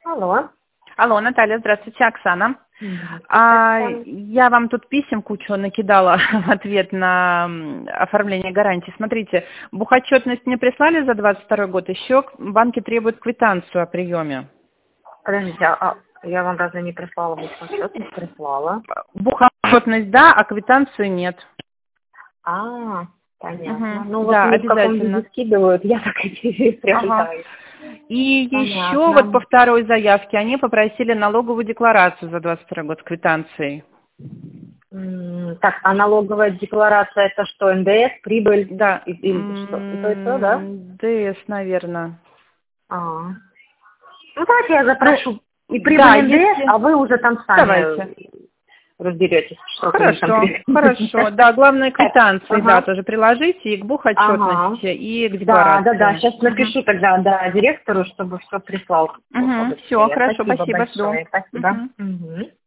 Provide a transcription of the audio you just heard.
Алло. Алло, Наталья, здравствуйте, Оксана. Здравствуйте. Я вам тут писем кучу накидала в ответ на оформление гарантии. Смотрите, бухотчетность мне прислали за 22 год, еще банки требуют квитанцию о приеме. Подождите, я вам разве не прислала бухотчетность? Прислала. Бухотчетность да, а квитанцию нет. Понятно. Угу. Ну вот Да, мне в каком обязательно. виде скидывают, я так и приобретаю. И еще Понятно. вот по второй заявке они попросили налоговую декларацию за 22 год с квитанцией. Так, а налоговая декларация это что, НДС, прибыль? Да. Или что? Это, да? НДС, наверное. Ну давайте я запрошу и прибыль да, НДС, если... а вы уже там сами Давайте. разберетесь, что Хорошо. Да, главное квитанции, Ага. тоже приложите и к бухотчетности, и к декларации. Да. Сейчас напишу тогда директору, чтобы все прислал. Все, хорошо, Спасибо спасибо, жду. большое. Спасибо.